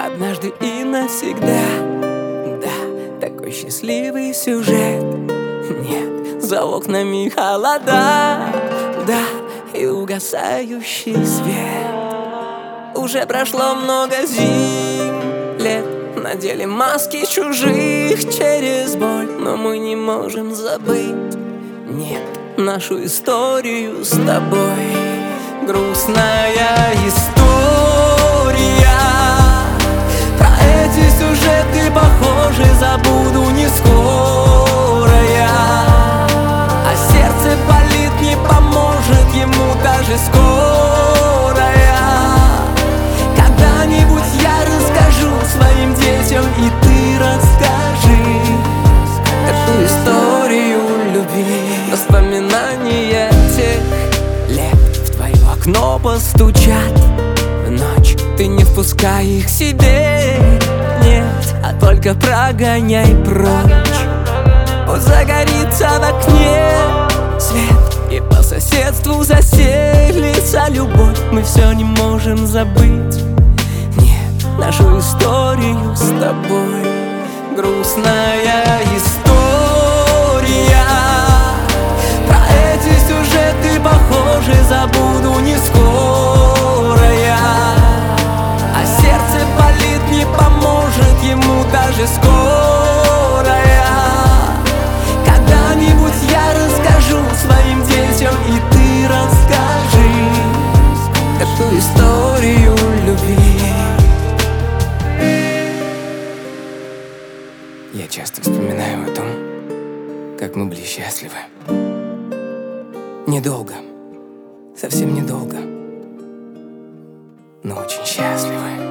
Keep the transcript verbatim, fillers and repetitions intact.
однажды и навсегда. Да, такой счастливый сюжет. Нет, за окнами холода, да, и угасающий свет. Уже прошло много зим, лет, надели маски чужих через боль, но мы не можем забыть, нет, нашу историю с тобой. Грустная история, про эти сюжеты, похоже, забуду не скоро я. А сердце болит, не поможет ему даже скорая. Когда-нибудь я расскажу своим детям, и ты расскажи эту историю любви. Воспоминания тех лет в твое окно постучат в ночь. Ты не впускай их себе, нет, а только прогоняй прочь. Пусть загорится в окне свет, и по соседству заселится любовь. Мы все не можем забыть, нет, нашу историю с тобой. Грустная история, про эти сюжеты, похоже, забуду не скоро я. А сердце болит, не поможет ему даже скорая. Когда-нибудь я расскажу своим детям, и ты расскажи эту историю любви. Я часто вспоминаю о том, как мы были счастливы. Недолго, совсем недолго, но очень счастливы.